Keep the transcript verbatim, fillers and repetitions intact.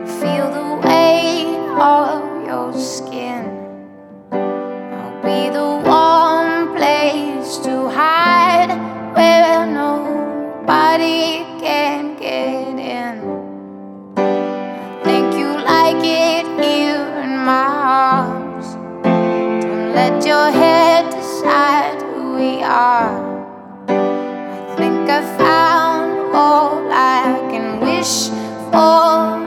Feel the weight of your skin. I'll be the warm place to hide, where nobody can get in. I think you like it here in my arms. Don't let your head decide who we are. I think I found all I can wish for.